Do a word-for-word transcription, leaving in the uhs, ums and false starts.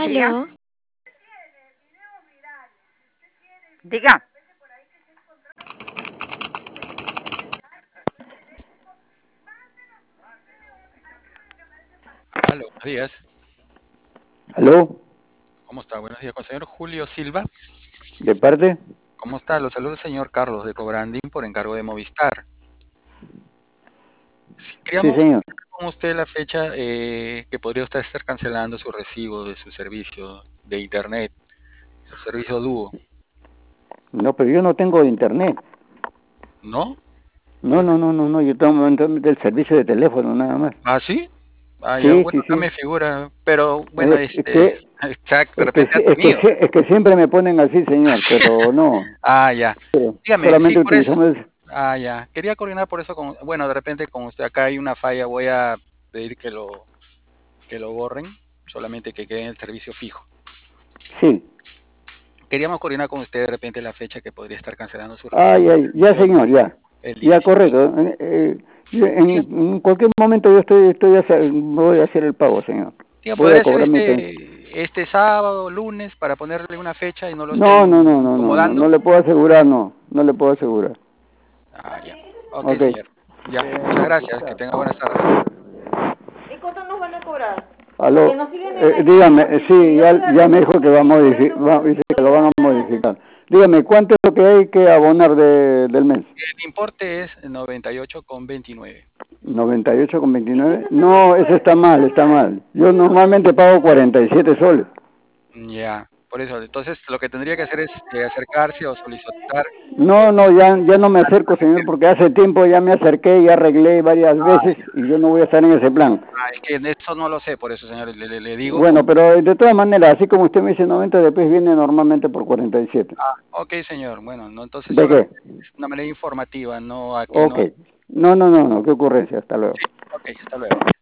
Diga, Aló, diga. Aló, buenos días. ¿Aló? ¿Cómo está? Buenos días, con el señor Julio Silva. ¿De parte? ¿Cómo está? Lo saluda el señor Carlos de Cobrandín por encargo de Movistar. Sí, Sí, queríamos señor. ver con usted la fecha eh, que podría usted estar cancelando su recibo de su servicio de internet, su servicio dúo. No, pero yo no tengo internet. ¿No? No, no, no, no, no, yo tengo del servicio de teléfono nada más. ¿Ah, sí? Ah, ya, Sí, bueno, sí, acá sí. me figura, pero bueno, Eh, Es este, que, exacto, de es que, repente ha es que, tenido. es que siempre me ponen así, señor, pero no. Ah, ya. Pero Dígame, sí, solamente por eso. utilizamos... Ah, ya. Quería coordinar por eso con, bueno, de repente con usted acá hay una falla, voy a pedir que lo, que lo borren, solamente que quede en el servicio fijo. Sí. Queríamos coordinar con usted de repente la fecha que podría estar cancelando su Ay, recibo de ay, ya, servicio señor, ya. el Ya, diecisiete. correcto. Eh, eh, yo en, Diga, en cualquier momento yo estoy, estoy hacer- voy a hacer el pago, señor. diga, Voy a podría ser cobrar mi pensión. este, este sábado, lunes, para ponerle una fecha y no lo No, no, no, estén no, no, no, no incomodando. le puedo asegurar, no, no le puedo asegurar. Ah, ya. Ok, Ok. señor. Ya, muchas gracias. Que tenga buenas tardes. ¿Y cuánto nos van a cobrar? Porque Aló, nos siguen eh, engañando. dígame, eh, Si, si sí, yo ya, soy ya me arrendador dijo que va a y por modificar, eso dice que lo lo van llevan a a daño. modificar. Dígame, ¿cuánto es lo que hay que abonar de, del mes? El importe es noventa y ocho con veintinueve. noventa y ocho con veintinueve. Eso también No, eso fue, está mal, está mal. Yo normalmente pago cuarenta y siete soles. Ya, por eso. Entonces, lo que tendría que hacer es eh, acercarse o solicitar. No, no, ya, ya no me acerco, señor, porque hace tiempo ya me acerqué, ya arreglé varias veces y yo no voy a estar en ese plan. Ah, es que de eso no lo sé, por eso, señor, le, le- le digo. Bueno, pero de todas maneras, así como usted me dice noventa, después viene normalmente por cuarenta y siete. Ah, ok, señor. Bueno, no, entonces ¿De qué? solamente es una manera informativa, no a que Ok. no. No, no, no, no, qué ocurrencia, hasta luego. Sí, ok, hasta luego.